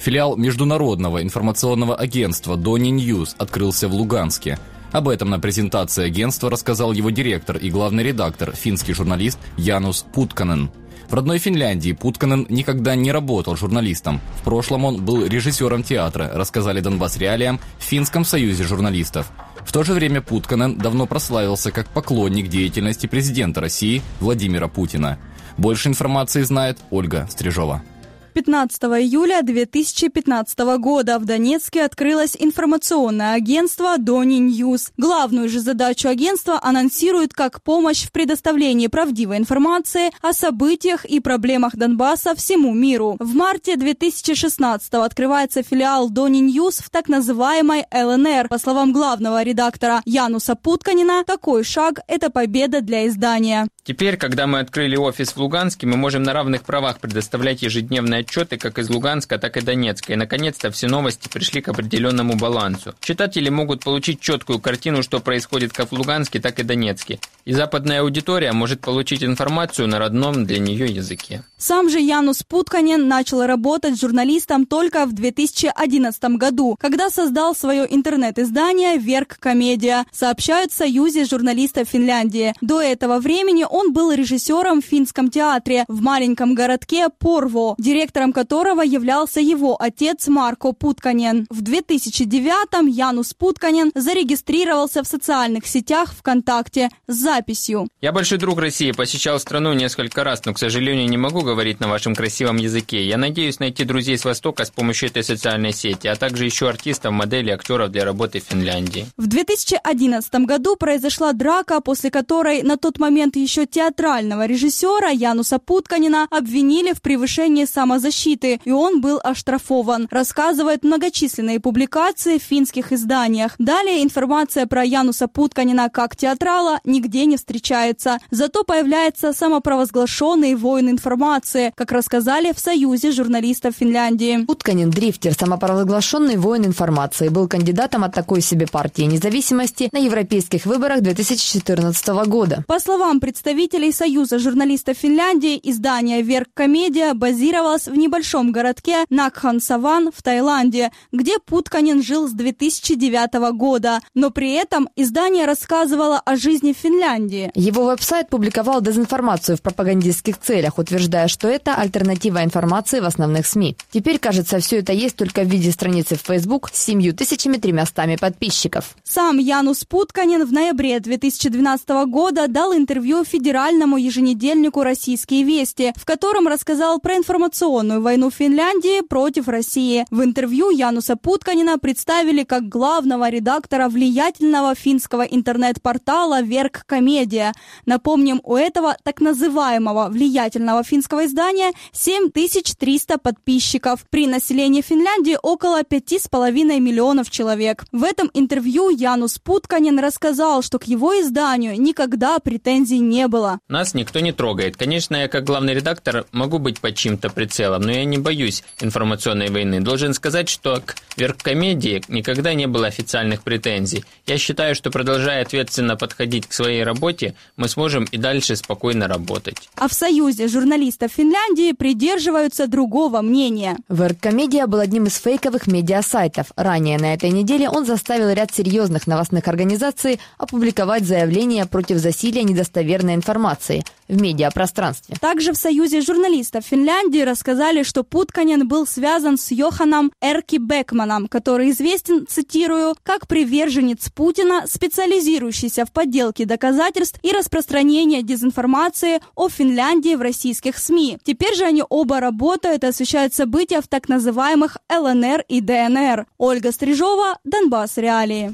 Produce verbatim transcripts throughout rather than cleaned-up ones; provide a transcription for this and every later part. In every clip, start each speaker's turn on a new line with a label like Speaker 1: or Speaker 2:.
Speaker 1: Филиал международного информационного агентства Doni News открылся в Луганске. Об этом на презентации агентства рассказал его директор и главный редактор, финский журналист Янус Путканен. В родной Финляндии Путканен никогда не работал журналистом. В прошлом он был режиссером театра, рассказали Донбасс Реалиям в Финском союзе журналистов. В то же время Путканен давно прославился как поклонник деятельности президента России Владимира Путина. Больше информации знает Ольга Стрижова.
Speaker 2: пятнадцатого июля две тысячи пятнадцатого года в Донецке открылось информационное агентство Doni News. Главную же задачу агентства анонсируют как помощь в предоставлении правдивой информации о событиях и проблемах Донбасса всему миру. В марте две тысячи шестнадцатого открывается филиал Doni News в так называемой эл эн эр. По словам главного редактора Януса Путканена, такой шаг – это победа для издания.
Speaker 3: Теперь, когда мы открыли офис в Луганске, мы можем на равных правах предоставлять ежедневные отчеты как из Луганска, так и Донецка. И, наконец-то, все новости пришли к определенному балансу. Читатели могут получить четкую картину, что происходит как в Луганске, так и Донецке. И западная аудитория может получить информацию на родном для нее языке.
Speaker 2: Сам же Янус Путканен начал работать журналистом только в две тысячи одиннадцатом году, когда создал свое интернет-издание «Верк-комедия», сообщают в Союзе журналистов Финляндии. До этого времени он был режиссером в финском театре в маленьком городке Порво, директором которого являлся его отец Марко Путканен. В две тысячи девятом Янус Путканен зарегистрировался в социальных сетях ВКонтакте с записью:
Speaker 3: «Я большой друг России, посещал страну несколько раз, но, к сожалению, не могу говорить на вашем красивом языке. Я надеюсь найти друзей с Востока с помощью этой социальной сети, а также еще артистов, моделей, актеров для работы в Финляндии».
Speaker 2: В две тысячи одиннадцатом году произошла драка, после которой на тот момент еще театрального режиссера Януса Путканена обвинили в превышении самозащиты, и он был оштрафован, рассказывают многочисленные публикации в финских изданиях. Далее информация про Януса Путканена как театрала нигде не встречается. Зато появляется самопровозглашенный воин информации, как рассказали в Союзе журналистов Финляндии.
Speaker 4: Путканен – дрифтер, самопровозглашенный воин информации, был кандидатом от такой себе партии независимости на европейских выборах две тысячи четырнадцатого года.
Speaker 2: По словам представителей Союза журналистов Финляндии, издание «Верк-комедия» базировалось в небольшом городке Накхан-Саван в Таиланде, где Путканен жил с две тысячи девятого года. Но при этом издание рассказывало о жизни в Финляндии.
Speaker 4: Его веб-сайт публиковал дезинформацию в пропагандистских целях, утверждая, что это альтернатива информации в основных СМИ. Теперь, кажется, все это есть только в виде страницы в Facebook с семью тысячами тремястами подписчиков.
Speaker 2: Сам Янус Путканен в ноябре две тысячи двенадцатого года дал интервью федеральному еженедельнику «Российские вести», в котором рассказал про информационную войну Финляндии против России. В интервью Януса Путканена представили как главного редактора влиятельного финского интернет-портала «Верк-комедия». Напомним, у этого так называемого влиятельного финского издания семь тысяч триста подписчиков. При населении Финляндии около пяти с половиной миллионов человек. В этом интервью Янус Путканен рассказал, что к его изданию никогда претензий не было.
Speaker 3: Нас никто не трогает. Конечно, я как главный редактор могу быть под чьим-то прицелом, но я не боюсь информационной войны. Должен сказать, что к Верк-комедии никогда не было официальных претензий. Я считаю, что, продолжая ответственно подходить к своей работе, мы сможем и дальше спокойно работать.
Speaker 2: А в Союзе журналистов Финляндии придерживаются другого мнения.
Speaker 4: Верк-комедия был одним из фейковых медиасайтов. Ранее на этой неделе он заставил ряд серьезных новостных организаций опубликовать заявление против засилия недостоверной информации в медиапространстве.
Speaker 2: Также в Союзе журналистов Финляндии рассказали, что Путканен был связан с Йоханом Эрки Бекманом, который известен, цитирую, как приверженец Путина, специализирующийся в подделке доказательств и распространении дезинформации о Финляндии в российских СМИ. Теперь же они оба работают и освещают события в так называемых эл эн эр и дэ эн эр. Ольга Стрижова, Донбасс Реалии.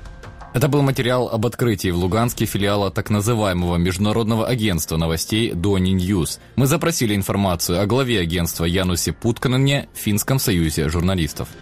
Speaker 1: Это был материал об открытии в Луганске филиала так называемого международного агентства новостей Doni News. Мы запросили информацию о главе агентства Янусе Путканене в Финском союзе журналистов.